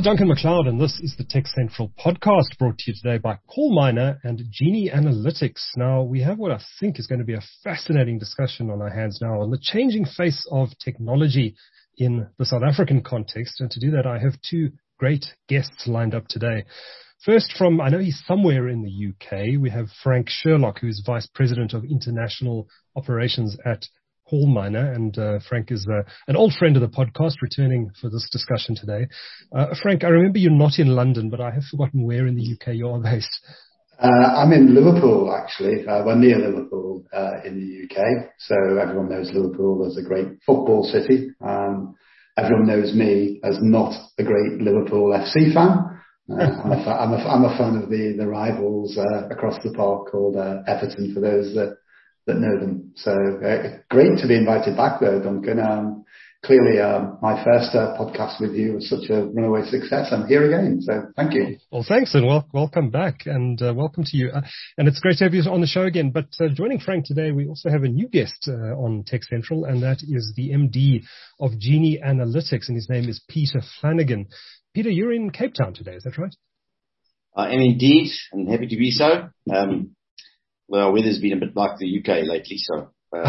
Duncan McLeod, and this is the Tech Central podcast brought to you today by CallMiner and Genie Analytics. Now, we have what I think is going to be a fascinating discussion on our hands now on the changing face of technology in the South African context. And to do that, I have two great guests lined up today. First, I know he's somewhere in the UK, we have Frank Sherlock, who is Vice President of International Operations at CallMiner, and Frank is an old friend of the podcast, returning for this discussion today. Frank, I remember you're not in London, but I have forgotten where in the UK you are based. I'm in Liverpool, actually. We're near Liverpool in the UK, so everyone knows Liverpool as a great football city. Everyone knows me as not a great Liverpool FC fan. I'm a fan of the rivals across the park called Everton, for those that know them. So great to be invited back there, Duncan. Clearly, my first podcast with you was such a runaway success. I'm here again, so thank you. Well, thanks, and welcome back, and welcome to you. And it's great to have you on the show again. But joining Frank today, we also have a new guest on Tech Central, and that is the MD of Genie Analytics, and his name is Peter Flanagan. Peter, you're in Cape Town today, is that right? I am indeed, and happy to be so. Well, our weather's been a bit like the UK lately, so no,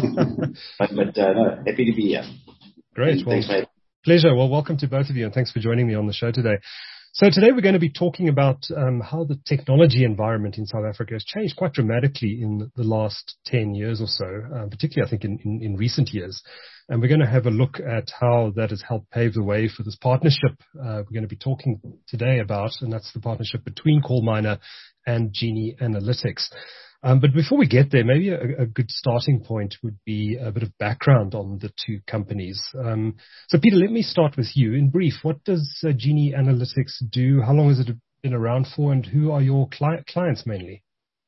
happy to be here. Great. Thanks, mate. Pleasure. Well, welcome to both of you, and thanks for joining me on the show today. So today we're going to be talking about how the technology environment in South Africa has changed quite dramatically in the last 10 years or so, particularly I think in recent years. And we're going to have a look at how that has helped pave the way for this partnership we're going to be talking today about, and that's the partnership between CallMiner and Genie Analytics. But before we get there, maybe a good starting point would be a bit of background on the two companies. So Peter, let me start with you. In brief, what does Genie Analytics do? How long has it been around for, and who are your clients mainly?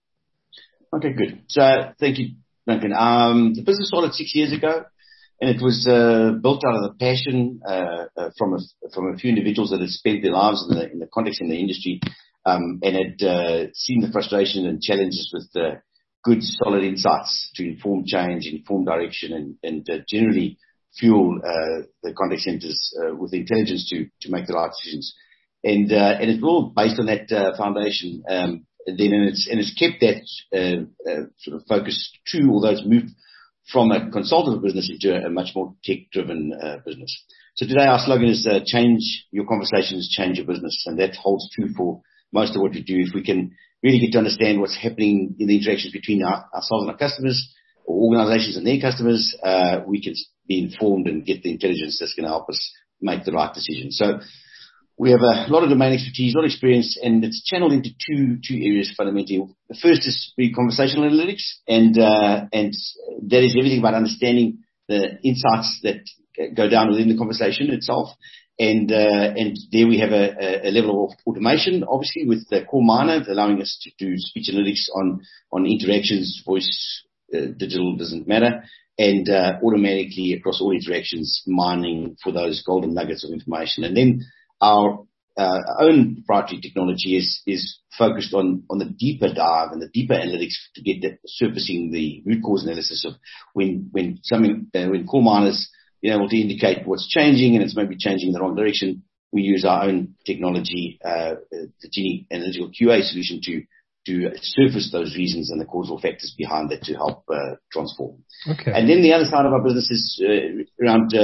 Okay, good. So thank you, Duncan. The business started 6 years ago, and it was built out of the passion from a few individuals that had spent their lives in the context in the industry, and had seen the frustration and challenges with good, solid insights to inform change, inform direction, and generally fuel the contact centers with intelligence to make the right decisions. And it's all based on that foundation. And it's kept that sort of focus true, although it's moved from a consultative business into a much more tech-driven business. So today our slogan is change your conversations, change your business, and that holds true for most of what we do. If we can really get to understand what's happening in the interactions between ourselves and our customers, or organizations and their customers, we can be informed and get the intelligence that's going to help us make the right decision. So we have a lot of domain expertise, a lot of experience, and it's channeled into two areas fundamentally. The first is conversational analytics, and that is everything about understanding the insights that go down within the conversation itself. And there we have a level of automation, obviously, with the CallMiner, allowing us to do speech analytics on interactions, voice, digital, doesn't matter, and automatically across all interactions, mining for those golden nuggets of information. And then our own proprietary technology is focused on the deeper dive and the deeper analytics to get that surfacing the root cause analysis of when CallMiner's able to indicate what's changing and it's maybe changing in the wrong direction. We use our own technology, the Genie Analytical QA solution to surface those reasons and the causal factors behind that to help transform. Okay. And then the other side of our business is around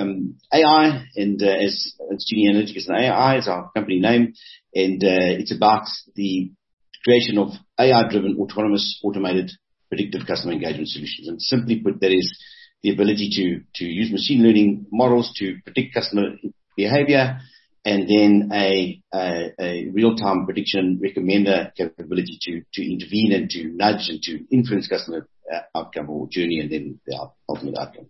AI, and as Genie Analytics and AI is our company name, and it's about the creation of AI-driven, autonomous, automated, predictive customer engagement solutions. And simply put, that is the ability to use machine learning models to predict customer behavior, and then a real-time prediction recommender capability to intervene and to nudge and to influence customer outcome or journey, and then the ultimate outcome.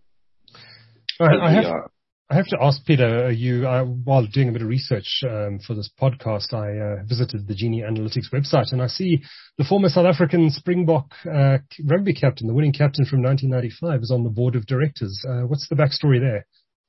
All right, I have to ask Peter, while doing a bit of research for this podcast, I visited the Genie Analytics website, and I see the former South African Springbok rugby captain, the winning captain from 1995, is on the board of directors. What's the backstory there?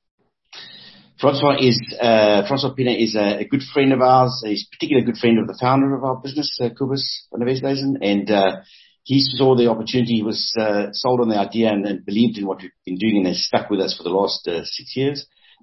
Francois Pienaar is a good friend of ours. He's a particularly good friend of the founder of our business, Kobus van der Westhuizen, and he saw the opportunity. He was sold on the idea and believed in what we've been doing, and has stuck with us for the last 6 years.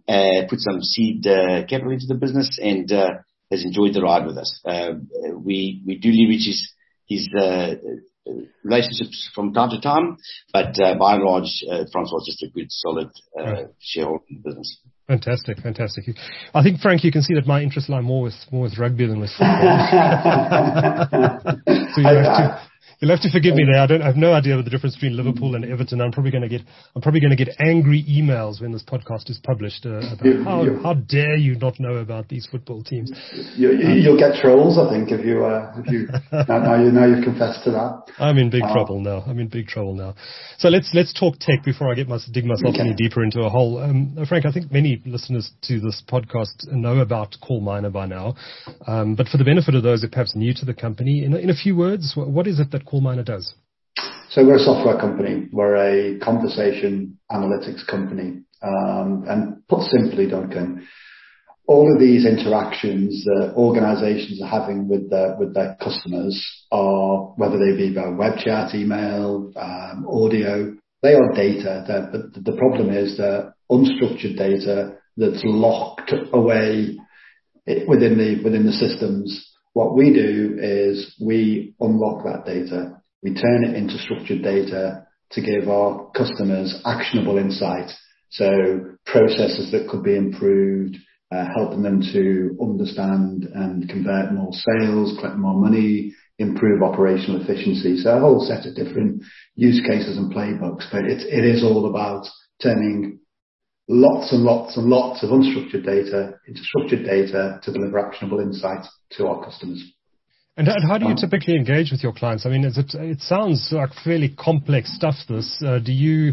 put some seed capital into the business, and has enjoyed the ride with us. We do leverage his relationships from time to time, but by and large, Francois is just a good, solid shareholder in the business. Fantastic. I think, Frank, you can see that my interests lie more with rugby than with football. So you'll have to forgive me there. I have no idea what the difference between Liverpool and Everton. I'm probably going to get angry emails when this podcast is published about how dare you not know about these football teams. You'll get trolls, I think, if you now you've confessed to that. I'm in big trouble now. So let's talk tech before I dig myself any deeper into a hole. Frank, I think many listeners to this podcast know about CallMiner by now, but for the benefit of those who are perhaps new to the company, in a few words, what is it that CallMiner does? So we're a software company. We're a conversation analytics company. And put simply, Duncan, all of these interactions that organizations are having with their customers are, whether they be by web chat, email, audio, they are data. But the problem is that unstructured data that's locked away within the systems. What we do is we unlock that data. We turn it into structured data to give our customers actionable insight. So processes that could be improved, helping them to understand and convert more sales, collect more money, improve operational efficiency. So a whole set of different use cases and playbooks, but it is all about turning lots and lots and lots of unstructured data into structured data to deliver actionable insight to our customers. And how do you typically engage with your clients? I mean, it sounds like fairly complex stuff, this. Do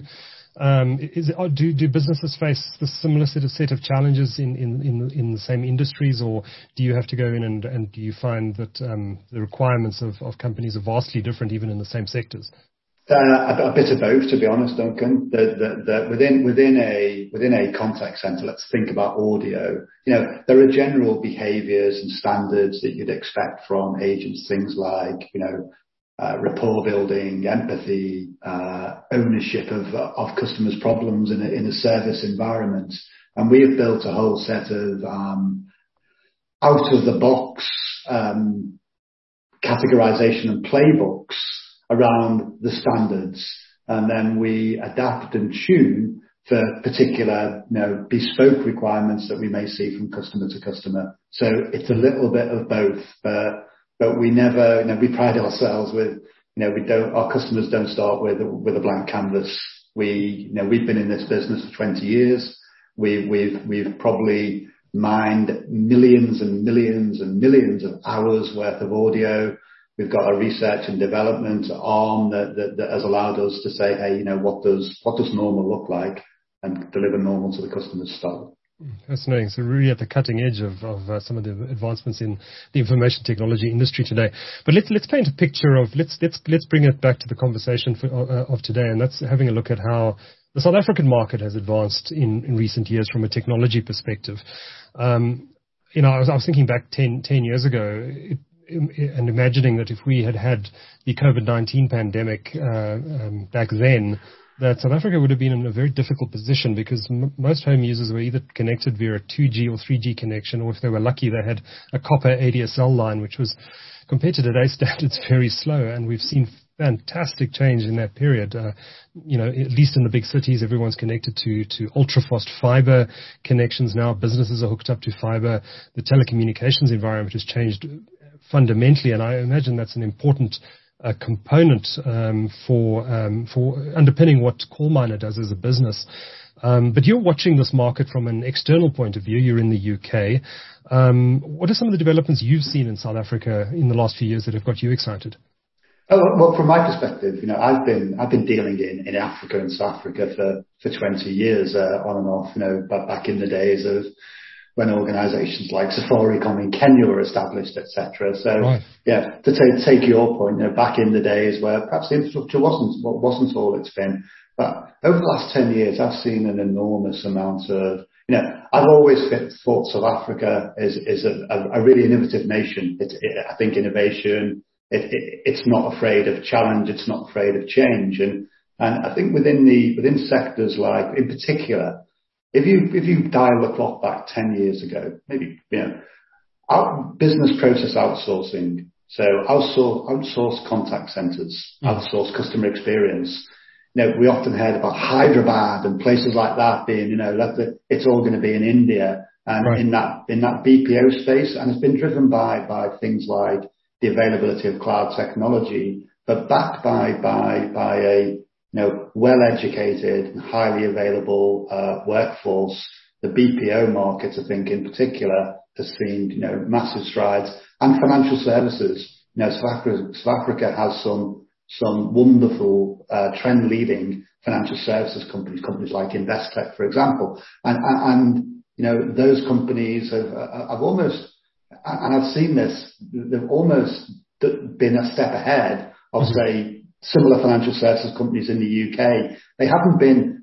businesses face the similar set of challenges in the same industries, or do you have to go in and do you find that the requirements of companies are vastly different even in the same sectors? A bit of both, to be honest, Duncan. Within a contact center, let's think about audio. There are general behaviours and standards that you'd expect from agents, things like rapport building, empathy, ownership of customers' problems in a service environment. And we have built a whole set of out of the box categorization and playbooks around the standards, and then we adapt and tune for particular, bespoke requirements that we may see from customer to customer. So it's a little bit of both, but we never, we pride ourselves with, our customers don't start with a blank canvas. We've been in this business for 20 years. We've probably mined millions and millions and millions of hours worth of audio. We've got a research and development arm that has allowed us to say, hey, what does normal look like, and deliver normal to the customer's style. Fascinating. So really at the cutting edge of some of the advancements in the information technology industry today. But let's paint a picture of let's bring it back to the conversation of today, and that's having a look at how the South African market has advanced in recent years from a technology perspective. I was thinking back 10 years ago. And imagining that if we had the COVID-19 pandemic back then, that South Africa would have been in a very difficult position, because most home users were either connected via a 2G or 3G connection, or if they were lucky, they had a copper ADSL line, which was, compared to today's standards, very slow. And we've seen fantastic change in that period. At least in the big cities, everyone's connected to ultra-fast fiber connections now. Businesses are hooked up to fiber. The telecommunications environment has changed fundamentally, and I imagine that's an important component for underpinning what CallMiner does as a business. But you're watching this market from an external point of view. You're in the UK. What are some of the developments you've seen in South Africa in the last few years that have got you excited? Oh, well, from my perspective, I've been dealing in Africa and South Africa for 20 years on and off. But back in the days of when organisations like Safaricom in Kenya were established, etc. So, right. Yeah, to take your point, back in the days where perhaps the infrastructure wasn't all it's been, but over the last 10 years, I've seen an enormous amount of, I've always thought South Africa is a really innovative nation. I think innovation, it's not afraid of challenge, it's not afraid of change, and I think within sectors like, in particular, if you dial the clock back 10 years ago, maybe, our business process outsourcing, so outsource contact centers, outsource customer experience. We often heard about Hyderabad and places like that being, it's all going to be in India and right. in that BPO space. And it's been driven by things like the availability of cloud technology, but backed by a, well-educated and highly available, workforce. The BPO market, I think in particular, has seen, massive strides, and financial services. South Africa has some wonderful, trend leading financial services companies like Investec, for example. And those companies have almost, and I've seen this, they've almost been a step ahead of, say, similar financial services companies in the UK. They haven't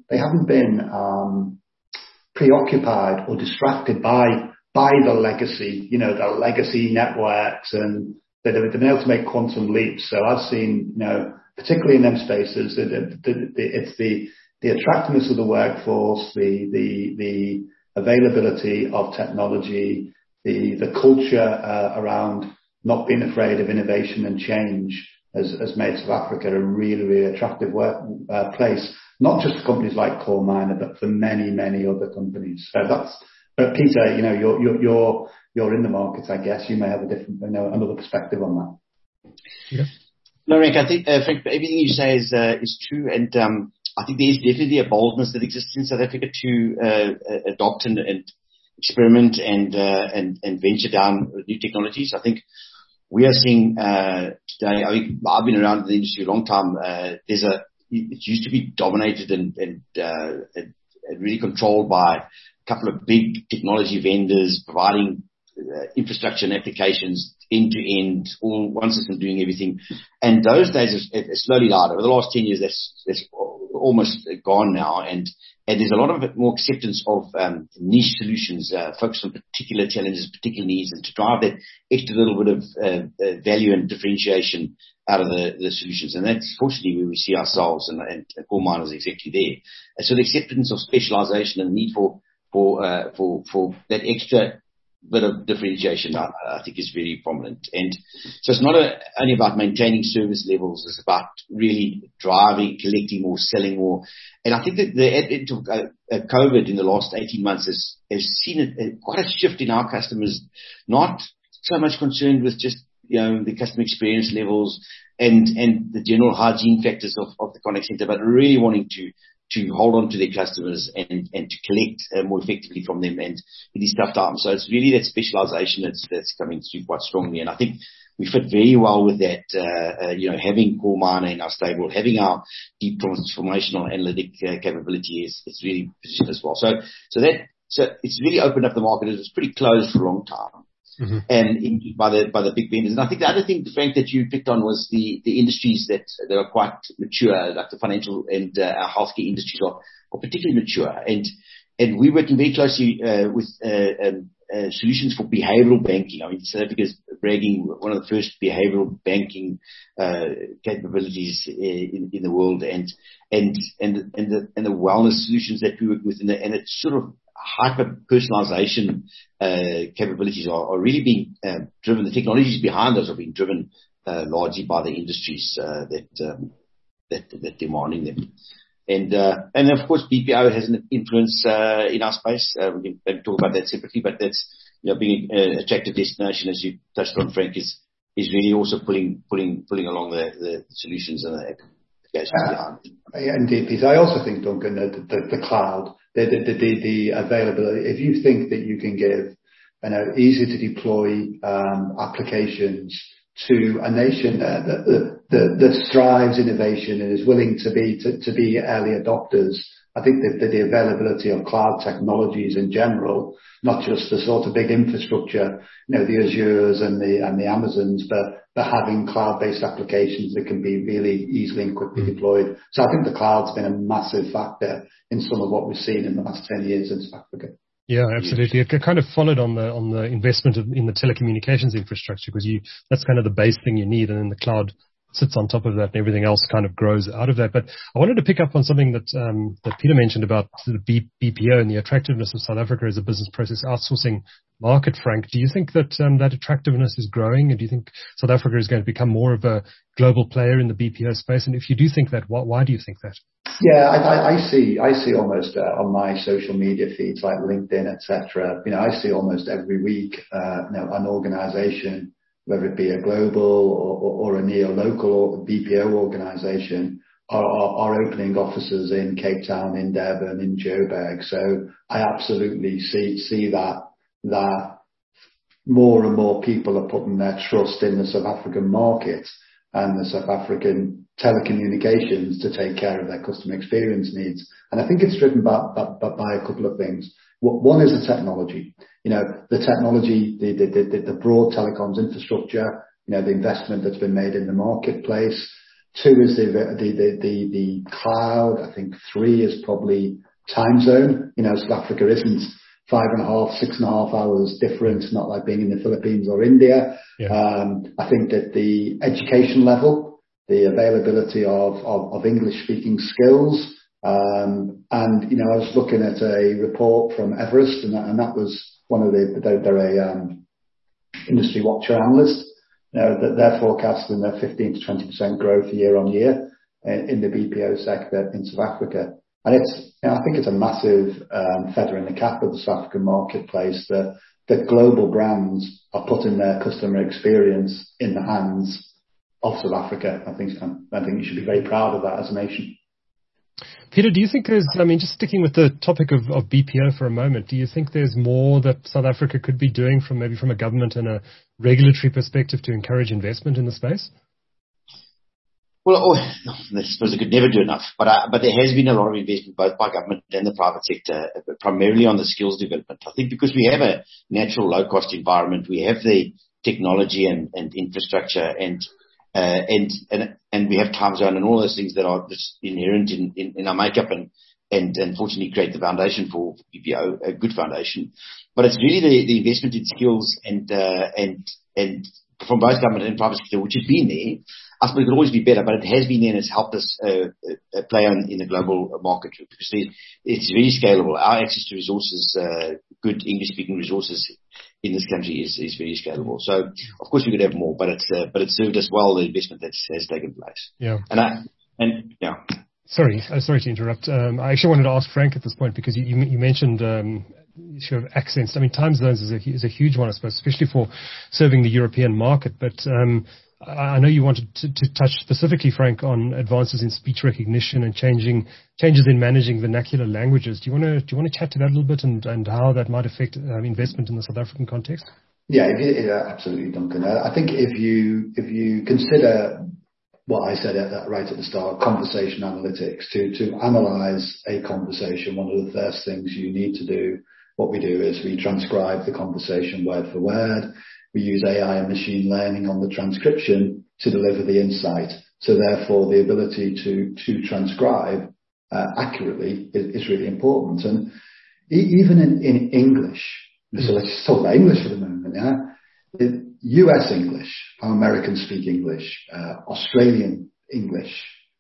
been preoccupied or distracted by the legacy, the legacy networks, and they've been able to make quantum leaps. So I've seen, particularly in them spaces, it's the attractiveness of the workforce, the availability of technology, the culture around not being afraid of innovation and change has made South Africa a really, really attractive place, not just for companies like Core Miner, but for many, many other companies. So but Peter, you're in the market, I guess. You may have a different, another perspective on that. Yeah. No, Rick, I think, Frank, everything you say is true. And, I think there is definitely a boldness that exists in South Africa to, adopt and experiment and venture down new technologies. I think we are seeing, today, I've been around the industry a long time. It used to be dominated and really controlled by a couple of big technology vendors providing infrastructure and applications end to end, all one system doing everything. And those days have slowly died. Over the last 10 years, that's almost gone now. And there's a lot of more acceptance of niche solutions, focused on particular challenges, particular needs, and to drive that extra little bit of value and differentiation out of the solutions. And that's fortunately where we see ourselves, and Core Miner is exactly there. And so the acceptance of specialization and the need for that extra bit of differentiation, I think, is very prominent. And so it's not only about maintaining service levels, it's about really driving, collecting more, selling more. And I think that the advent of COVID in the last 18 months has seen quite a shift in our customers, not so much concerned with just, the customer experience levels and the general hygiene factors of the contact center, but really wanting to hold on to their customers and to collect more effectively from them and in these tough times. So it's really that specialization that's coming through quite strongly. And I think we fit very well with that, having Core Miner in our stable, having our deep transformational analytic capability is really positioned as well. So it's really opened up the market. It was pretty closed for a long time. Mm-hmm. And by the big vendors. And I think the other thing, Frank, that you picked on was the industries that are quite mature, like the financial and our healthcare industries are particularly mature. And we're working very closely with solutions for behavioral banking. I mean, South Africa is bragging one of the first behavioral banking capabilities in the world, and the wellness solutions that we work with, and it's sort of hyper personalization capabilities are really being driven. The technologies behind those are being driven largely by the industries that demanding them. And of course BPO has an influence in our space. We can talk about that separately, but that's being an attractive destination, as you touched on, Frank, is really also pulling along the solutions and the applications behind. Yeah, indeed, Peter. I also think, Duncan, the cloud, the availability. If you think that you can give easy to deploy applications to a nation that strives innovation and is willing to be early adopters, I think that the availability of cloud technologies in general, not just the sort of big infrastructure, the Azures and the Amazons, but having cloud-based applications that can be really easily and quickly deployed. So I think the cloud's been a massive factor in some of what we've seen in the last 10 years in South Africa. Yeah, absolutely. It kind of followed on the investment in the telecommunications infrastructure, because that's kind of the base thing you need, and then the cloud sits on top of that, and everything else kind of grows out of that. But I wanted to pick up on something that Peter mentioned about the BPO and the attractiveness of South Africa as a business process outsourcing market. Frank, do you think that that attractiveness is growing, and do you think South Africa is going to become more of a global player in the BPO space? And if you do think that, why do you think that? Yeah, I see almost on my social media feeds like LinkedIn, etc. I see almost every week, an organisation, whether it be a global or a neo-local or BPO organisation, are opening offices in Cape Town, in Durban, in Joburg. So I absolutely see that more and more people are putting their trust in the South African market and the South African telecommunications to take care of their customer experience needs. And I think it's driven by a couple of things. One is the technology. The technology, the broad telecoms infrastructure, the investment that's been made in the marketplace. Two is the cloud. I think three is probably time zone. South Africa isn't 5.5, 6.5 hours different. It's not like being in the Philippines or India. Yeah. I think that the education level, the availability of English speaking skills, and I was looking at a report from Everest, and that was one of they're a industry watcher analyst. That they're forecasting their 15 to 20% growth year on year in the BPO sector in South Africa. And I think it's a massive feather in the cap of the South African marketplace that global brands are putting their customer experience in the hands of South Africa. I think you should be very proud of that as a nation. Peter, do you think just sticking with the topic of BPO for a moment, do you think there's more that South Africa could be doing from a government and a regulatory perspective to encourage investment in the space? Well, I suppose I could never do enough, but there has been a lot of investment both by government and the private sector, primarily on the skills development. I think because we have a natural low-cost environment, we have the technology and infrastructure and we have time zone and all those things that are just inherent in our makeup and fortunately create the foundation for BPO, a good foundation. But it's really the investment in skills and from both government and private sector, which has been there. I suppose it could always be better, but it has been there and it's helped us play in the global market because it's very scalable. Our access to resources, good English-speaking resources in this country is very scalable. So, of course, we could have more, but it's served us well, the investment that has taken place. Yeah. Yeah. Sorry to interrupt. I actually wanted to ask Frank at this point because you mentioned issue of accents. I mean, time zones is a huge one, I suppose, especially for serving the European market. But I know you wanted to touch specifically, Frank, on advances in speech recognition and changes in managing vernacular languages. Do you want to chat to that a little bit and how that might affect investment in the South African context? Yeah, absolutely, Duncan. I think if you consider what I said right at the start, conversation analytics, to analyze a conversation, one of the first things you need to do, what we do is we transcribe the conversation word for word. We use AI and machine learning on the transcription to deliver the insight. So therefore, the ability to transcribe accurately is really important. And even in English, so let's just talk about English for the moment, yeah? US English, how Americans speak English, Australian English,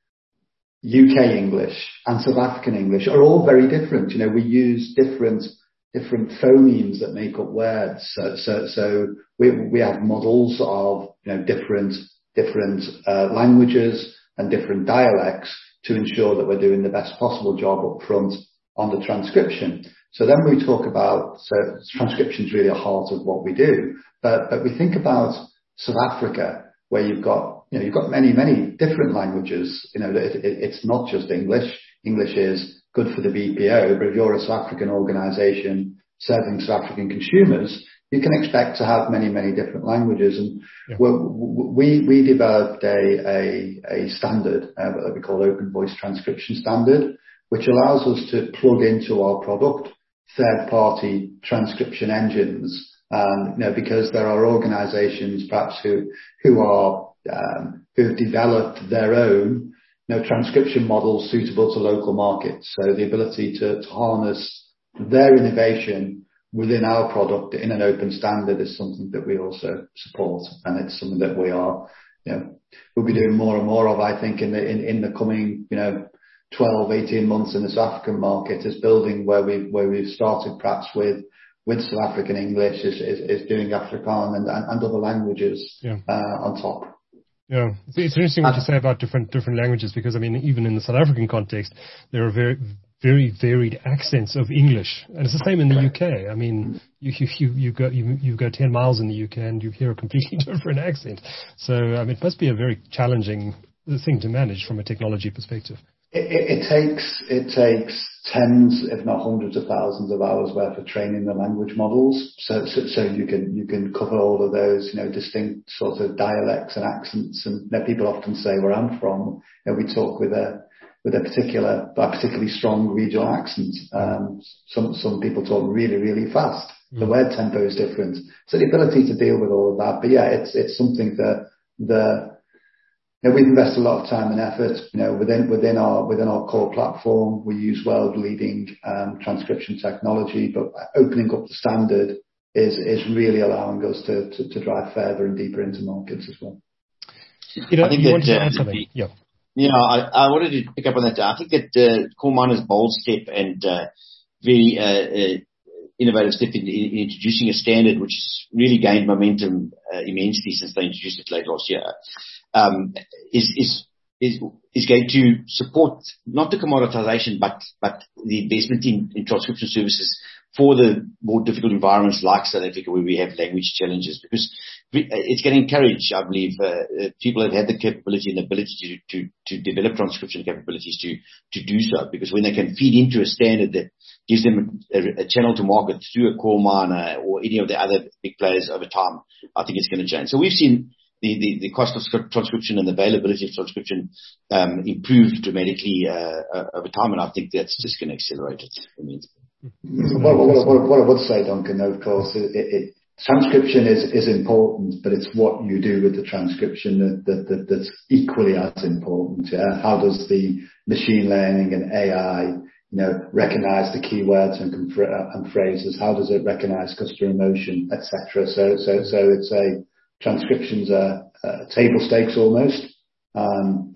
UK English, and South African English are all very different. We use different phonemes that make up words. So we have models of different languages and different dialects to ensure that we're doing the best possible job up front on the transcription. So then we talk about transcription is really a heart of what we do. But we think about South Africa, where you've got many different languages. It's not just English. English is good for the BPO, but if you're a South African organisation serving South African consumers, you can expect to have many different languages. And we developed a standard that we call Open Voice Transcription Standard, which allows us to plug into our product third-party transcription engines. Because there are organisations perhaps who've developed their own transcription models suitable to local markets. So the ability to harness their innovation within our product in an open standard is something that we also support, and it's something that we are we'll be doing more and more of, I think, in the coming 12, 18 months in the South African market, is building where we've started perhaps with South African English, is doing Afrikaans and other languages on top. Yeah, it's interesting what you say about different languages, because I mean, even in the South African context, there are very, very varied accents of English, and it's the same in the UK. I mean, you go 10 miles in the UK and you hear a completely different accent. So I mean, it must be a very challenging thing to manage from a technology perspective. It takes tens, if not hundreds of thousands of hours worth of training the language models. So you can cover all of those, distinct sort of dialects and accents. And people often say where I'm from, we talk with a particularly strong regional accent. Some people talk really, really fast. The word tempo is different. So the ability to deal with all of that. But yeah, it's something that we've invested a lot of time and effort, within our core platform. We use world-leading transcription technology, but opening up the standard is really allowing us to drive further and deeper into markets as well. I think you wanted to add something. Yeah. I wanted to pick up on that. I think that Coal Miner's bold step and very innovative step in introducing a standard which has really gained momentum immensely since they introduced it late last year, is going to support not the commoditization but the investment in transcription services for the more difficult environments like South Africa, where we have language challenges, because it's going to encourage, I believe, people that have the capability and ability to develop transcription capabilities to do so, because when they can feed into a standard that gives them a channel to market through a Coal Miner or any of the other big players over time, I think it's going to change. So we've seen the cost of transcription and the availability of transcription improve dramatically over time, and I think that's just going to accelerate it immensely. What I would say, Duncan, of course, transcription is important, but it's what you do with the transcription that's equally as important. Yeah? How does the machine learning and AI, recognize the keywords and phrases? How does it recognize customer emotion, etc.? So it's transcriptions are table stakes almost. And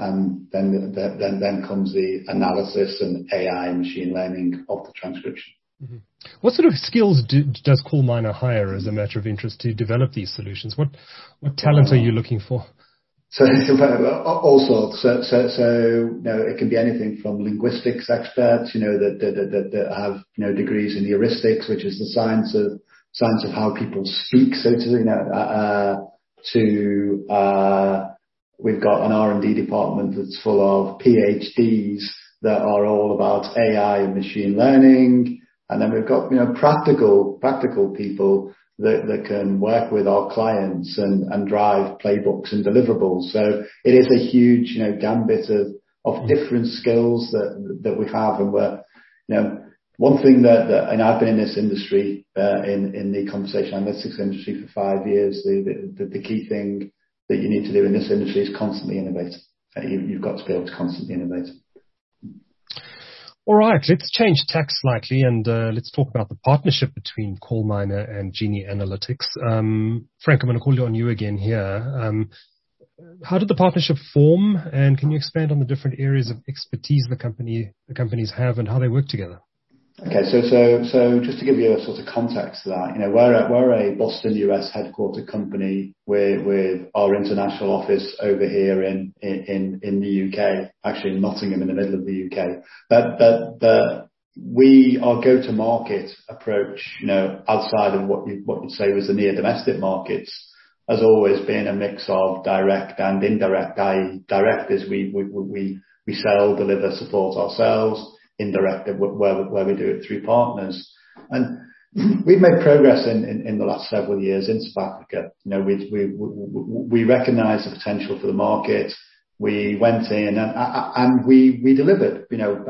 then comes the analysis and AI and machine learning of the transcription. Mm-hmm. What sort of skills does Coal Miner hire as a matter of interest to develop these solutions? What talent are you looking for? So all sorts. So it can be anything from linguistics experts, that have degrees in heuristics, which is the science of how people speak. So we've got an R&D department that's full of PhDs that are all about AI and machine learning. And then we've got, practical people that can work with our clients and drive playbooks and deliverables. So it is a huge, gambit of different skills that we have. And we're, one thing that and I've been in this industry, in the conversation analytics industry for 5 years, the key thing that you need to do in this industry is constantly innovate. You've got to be able to constantly innovate. All right, let's change tack slightly and let's talk about the partnership between Coal Miner and Genie Analytics. Frank, I'm going to call you on you again here. How did the partnership form, and can you expand on the different areas of expertise the companies have and how they work together? Okay, so just to give you a sort of context to that, we're a Boston, US headquartered company with our international office over here in the UK, actually in Nottingham in the middle of the UK. But our go-to-market approach, outside of what you'd say was the near domestic markets, has always been a mix of direct and indirect. Direct is we sell, deliver, support ourselves. Indirect, where we do it through partners. And we've made progress in the last several years in South Africa. We recognize the potential for the market. We went in and we delivered,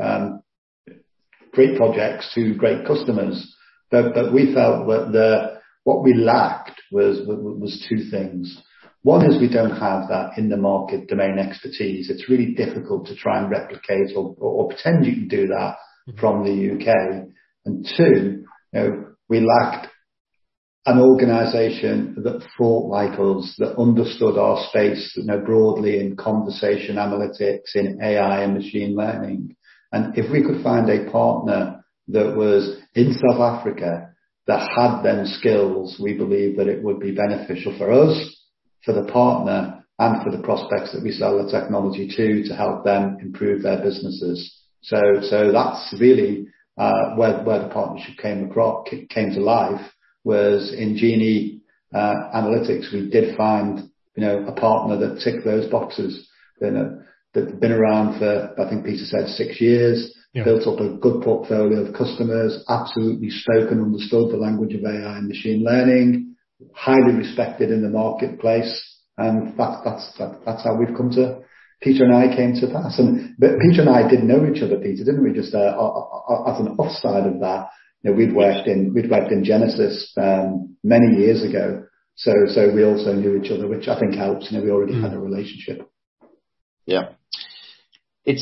great projects to great customers. But we felt that what we lacked was two things. One is we don't have that in the market domain expertise. It's really difficult to try and replicate or pretend you can do that from the UK. And two, we lacked an organization that thought like us, that understood our space, broadly in conversation analytics, in AI and machine learning. And if we could find a partner that was in South Africa that had them skills, we believe that it would be beneficial for us, for the partner, and for the prospects that we sell the technology to help them improve their businesses. So that's really where the partnership came to life, was in Genie Analytics. We did find a partner that ticked those boxes, that'd been around for, I think Peter said, 6 years. Yeah. Built up a good portfolio of customers, absolutely spoke and understood the language of AI and machine learning, highly respected in the marketplace, and that's how we've come to. Peter and I came to pass, but Peter and I did know each other, Peter, didn't we? Just as an offside of that, we'd worked in Genesis many years ago, so we also knew each other, which I think helps. We already had a relationship. Yeah, it's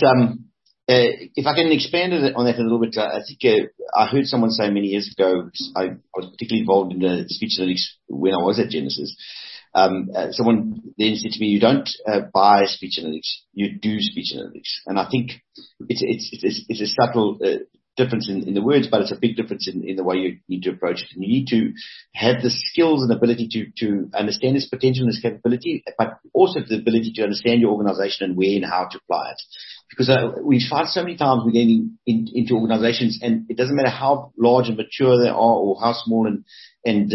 if I can expand on that a little bit, I think I heard someone say many years ago, I was particularly involved in the speech analytics when I was at Genesis. Someone then said to me, you don't buy speech analytics, you do speech analytics. And I think it's a subtle difference in the words, but it's a big difference in the way you need to approach it. And you need to have the skills and ability to understand its potential and its capability, but also the ability to understand your organization and where and how to apply it. Because we find so many times we're getting into organizations, and it doesn't matter how large and mature they are or how small and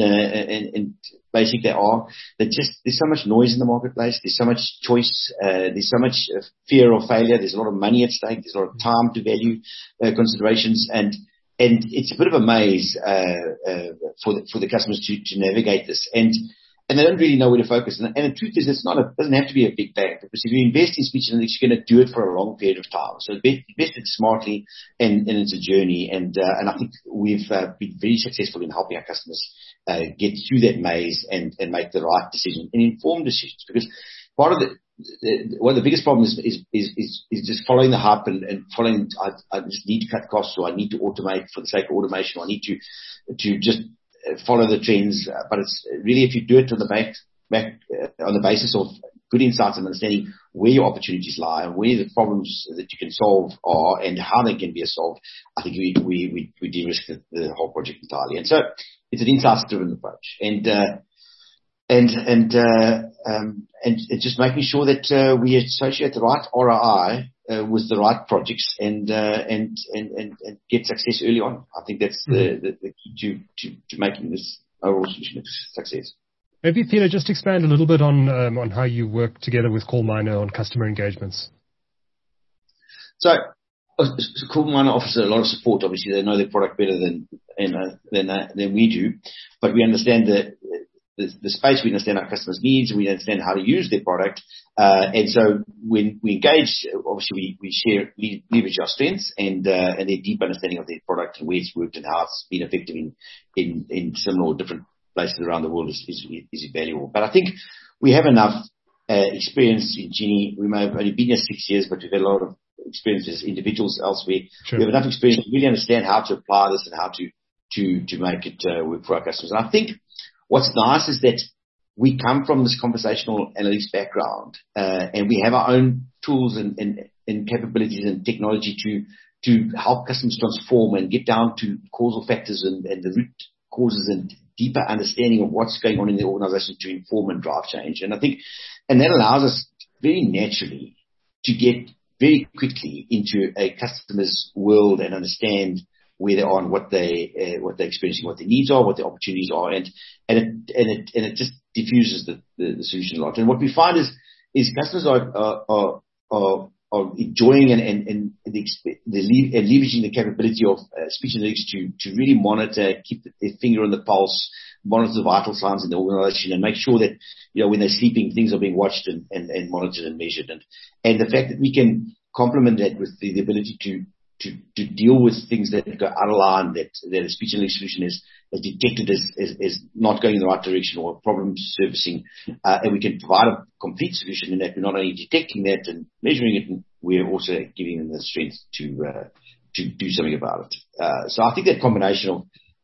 basic they are, there's so much noise in the marketplace, there's so much choice, there's so much fear of failure, there's a lot of money at stake, there's a lot of time to value considerations, and it's a bit of a maze for the customers to navigate this. And they don't really know where to focus. And the truth is, it doesn't have to be a big bang, because if you invest in speech analytics, you're going to do it for a long period of time. So invest it smartly, and it's a journey. And I think we've been very successful in helping our customers get through that maze and make the right decision and informed decisions. Because part of one of the biggest problems is just following the hype and following. I just need to cut costs, or I need to automate for the sake of automation, or I need to just follow the trends, but it's really, if you do it on the basis of good insights and understanding where your opportunities lie and where the problems that you can solve are and how they can be solved, I think we de-risk the whole project entirely. And so it's an insights-driven approach, and just making sure that we associate the right ROI with the right projects and get success early on. I think that's the key to making this overall solution a success. Maybe, Peter, just expand a little bit on how you work together with CallMiner on customer engagements. So CallMiner offers a lot of support. Obviously, they know their product better than we do, but we understand the space, we understand our customers' needs, and we understand how to use their product. And so when we engage, obviously we leverage our strengths and their deep understanding of their product and where it's worked and how it's been effective in similar or different places around the world is invaluable. But I think we have enough experience in Genie. We may have only been here 6 years, but we've had a lot of experience as individuals elsewhere. Sure. We have enough experience to really understand how to apply this and how to make it work for our customers. And I think what's nice is that we come from this conversational analytics background, and we have our own tools and capabilities and technology to help customers transform and get down to causal factors and the root causes and deeper understanding of what's going on in the organization to inform and drive change. And I think, and that allows us very naturally to get very quickly into a customer's world and understand where they are and what they're experiencing, what their needs are, what their opportunities are, and it just diffuses the solution a lot. And what we find is customers are enjoying and leveraging the capability of speech analytics to really monitor, keep their finger on the pulse, monitor the vital signs in the organization, and make sure that when they're sleeping, things are being watched and monitored and measured. And the fact that we can complement that with the ability to deal with things that go out of line, that a speech analytics solution is detected as not going in the right direction or problem surfacing, and we can provide a complete solution in that we're not only detecting that and measuring it, and we're also giving them the strength to do something about it. So I think that combination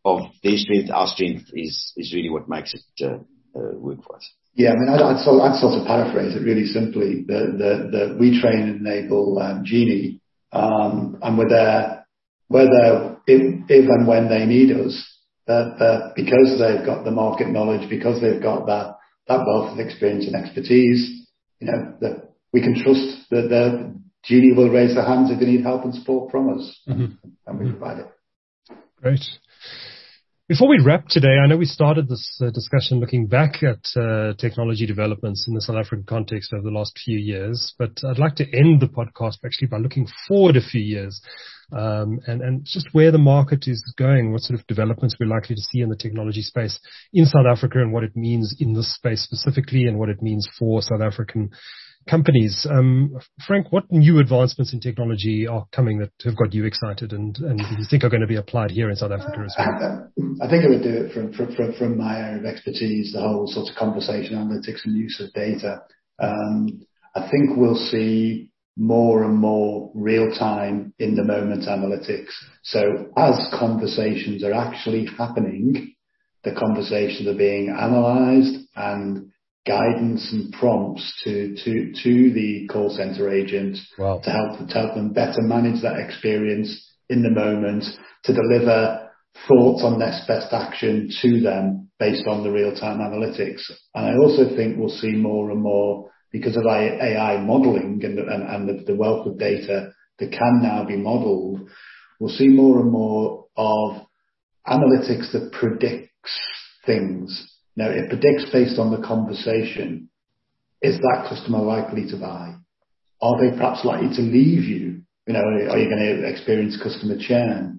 their strength, our strength is really what makes it work for us. Yeah, I mean, I'd sort of paraphrase it really simply. The we train and enable Genie, and we're there if and when they need us. Because they've got the market knowledge, because they've got that wealth of experience and expertise, that we can trust that the Genie will raise their hands if they need help and support from us, and we provide it. Great. Before we wrap today, I know we started this discussion looking back at technology developments in the South African context over the last few years, but I'd like to end the podcast actually by looking forward a few years and just where the market is going, what sort of developments we're likely to see in the technology space in South Africa and what it means in this space specifically and what it means for South African companies. Frank, what new advancements in technology are coming that have got you excited and you think are going to be applied here in South Africa as well? I think I would do it from my area of expertise, the whole sort of conversation analytics and use of data. I think we'll see more and more real-time, in-the-moment analytics. So as conversations are actually happening, the conversations are being analysed and guidance and prompts to the call center agent to help them better manage that experience in the moment, to deliver thoughts on next best action to them based on the real-time analytics. And I also think we'll see more and more, because of AI modeling and the wealth of data that can now be modeled, we'll see more and more of analytics that predicts things. Now, it predicts based on the conversation. Is that customer likely to buy? Are they perhaps likely to leave you? Are you going to experience customer churn?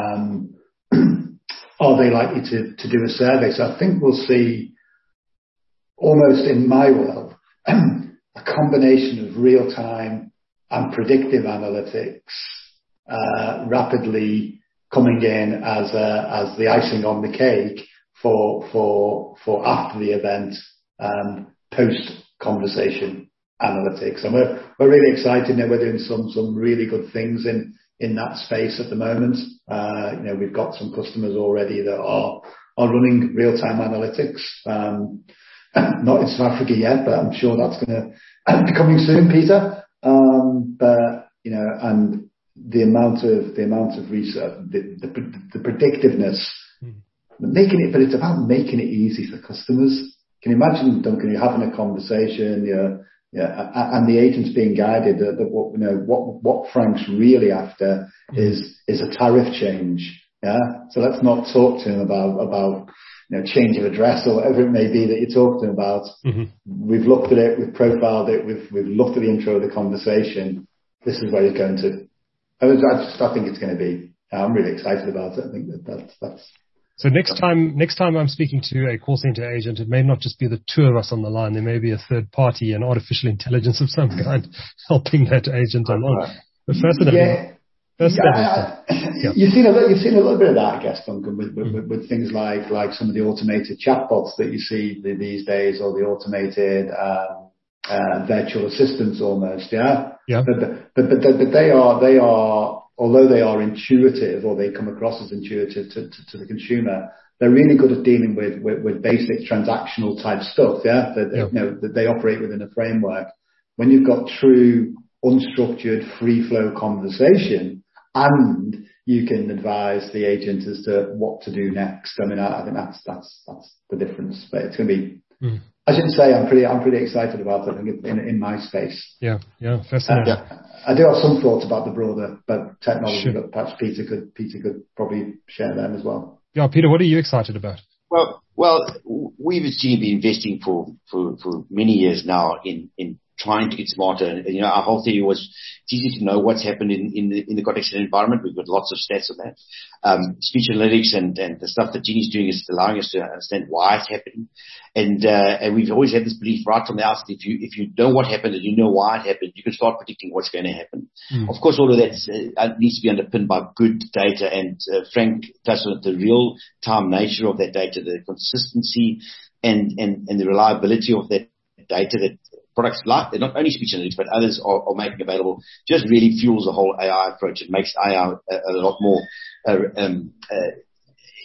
Are they likely to do a survey? So I think we'll see, almost in my world, a combination of real-time and predictive analytics rapidly coming in as the icing on the cake for after the event, post-conversation analytics. And we're really excited now. We're doing some really good things in that space at the moment. We've got some customers already that are running real-time analytics. Not in South Africa yet, but I'm sure that's going to be coming soon, Peter. And the amount of research, the predictiveness, but it's about making it easy for customers. Can you imagine, Duncan, you're having a conversation, and the agent's being guided that what Frank's really after is a tariff change. Yeah. So let's not talk to him about change of address or whatever it may be that you're talking about. We've looked at it, we've profiled it, we've looked at the intro of the conversation. This is where he's going to. I think it's going to be. I'm really excited about it. I think that's. So next time I'm speaking to a call center agent, it may not just be the two of us on the line. There may be a third party, an artificial intelligence of some kind, helping that agent along. But fascinating. Yeah. You've seen a little bit of that, I guess, Duncan, with things like some of the automated chatbots that you see these days, or the automated virtual assistants almost. Yeah. Yeah. But they are. Although they are intuitive, or they come across as intuitive to the consumer, they're really good at dealing with basic transactional type stuff. Yeah, that they operate within a framework. When you've got true unstructured, free flow conversation, and you can advise the agent as to what to do next. I mean, I think that's the difference. But it's going to be. I should say I'm pretty excited about it. I think in my space. Yeah, fascinating. I do have some thoughts about the broader technology, but perhaps Peter could probably share them as well. Yeah, Peter, what are you excited about? Well, we've actually been investing for many years now in trying to get smarter. And, our whole theory was it's easy to know what's happened in the contact center environment. We've got lots of stats on that. Speech analytics and the stuff that Genie's doing is allowing us to understand why it's happening. And we've always had this belief right from the outset, if you know what happened and you know why it happened, you can start predicting what's going to happen. Of course, all of that needs to be underpinned by good data. And Frank touched on the real-time nature of that data, the consistency and the reliability of that data that products like, not only speech analytics, but others are making available, just really fuels the whole AI approach. It makes AI a lot more,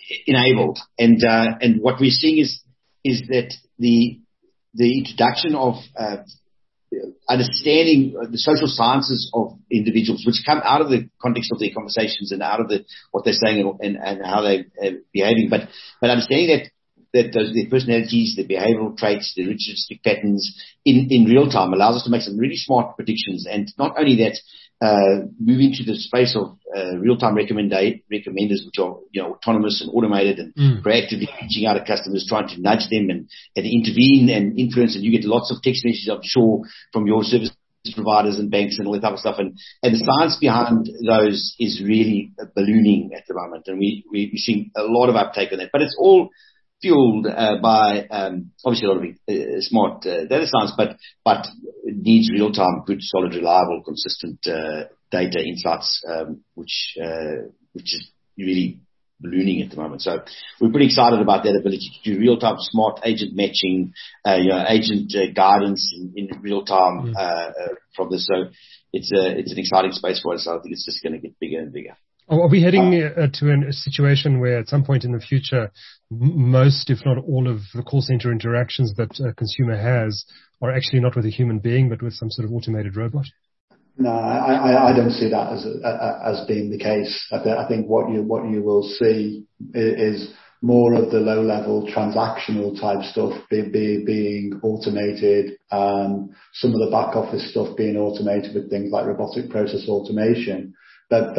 enabled. And what we're seeing is that the introduction of understanding the social sciences of individuals, which come out of the context of their conversations and out of what they're saying and how they're behaving, but understanding that their personalities, their behavioral traits, their ritualistic patterns in real time allows us to make some really smart predictions. And not only that, moving to the space of real-time recommenders, which are autonomous and automated and proactively reaching out to customers, trying to nudge them and intervene and influence. And you get lots of text messages, I'm sure, from your service providers and banks and all that type of stuff. And the science behind those is really ballooning at the moment. And we're seeing a lot of uptake on that. But it's all fueled by obviously a lot of smart data science, but it needs real-time, good, solid, reliable, consistent data insights, which is really ballooning at the moment. So we're pretty excited about that ability to do real-time smart agent matching, agent guidance in real time from this. So it's an exciting space for us. I think it's just going to get bigger and bigger. Are we heading to a situation where at some point in the future, most, if not all, of the call center interactions that a consumer has are actually not with a human being, but with some sort of automated robot? No, I don't see that as being the case. I think what you will see is more of the low-level transactional type stuff being automated, some of the back office stuff being automated with things like robotic process automation. But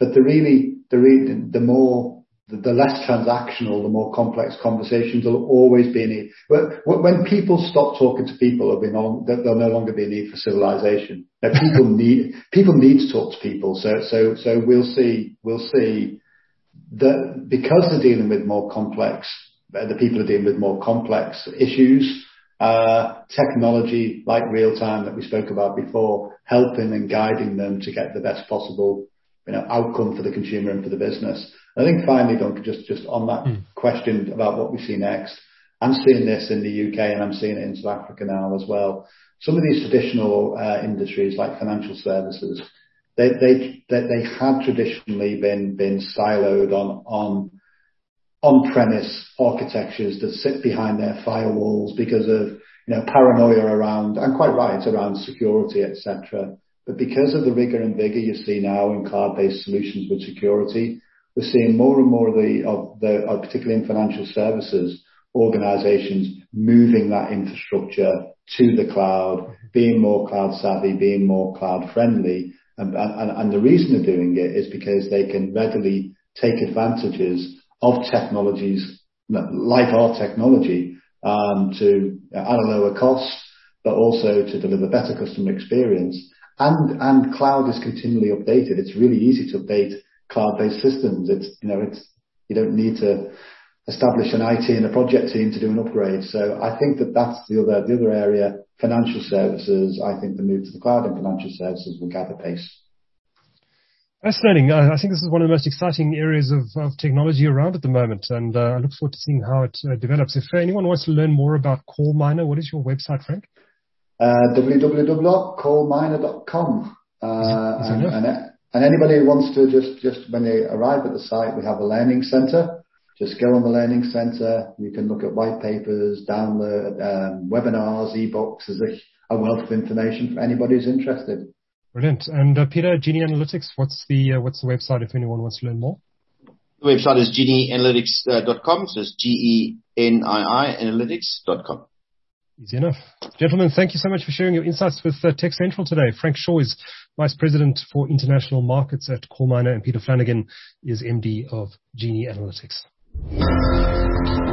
the less transactional, the more complex conversations will always be a need. When people stop talking to people, there'll no longer be a need for civilization. Now, people need to talk to people. So we'll see that because they're dealing with more complex, the people are dealing with more complex issues. Technology like real time that we spoke about before, helping and guiding them to get the best possible outcome for the consumer and for the business. I think finally, Duncan, just on that question about what we see next, I'm seeing this in the UK and I'm seeing it in South Africa now as well. Some of these traditional industries like financial services, they had traditionally been siloed on on-premise architectures that sit behind their firewalls because of paranoia around, and quite right, around security, etc. But because of the rigor and vigor you see now in cloud-based solutions with security, we're seeing more and more of particularly in financial services, organizations moving that infrastructure to the cloud, being more cloud savvy, being more cloud friendly. And the reason they're doing it is because they can readily take advantages of technologies like our technology to at a lower cost, but also to deliver better customer experience. And cloud is continually updated. It's really easy to update cloud-based systems. You don't need to establish an IT and a project team to do an upgrade. So I think that's the other area. Financial services, I think the move to the cloud in financial services will gather pace. Fascinating. I think this is one of the most exciting areas of technology around at the moment, and I look forward to seeing how it develops. If anyone wants to learn more about CallMiner, what is your website, Frank? www.callminer.com. And anybody who wants to just when they arrive at the site, we have a learning center. Just go on the learning center. You can look at white papers, download webinars, ebooks. There's a wealth of information for anybody who's interested. Brilliant. And Peter, Genie Analytics, what's the website if anyone wants to learn more? The website is genieanalytics.com. So it's GENII analytics.com. Easy enough. Gentlemen, thank you so much for sharing your insights with Tech Central today. Frank Shaw is Vice President for International Markets at CallMiner, and Peter Flanagan is MD of Genie Analytics.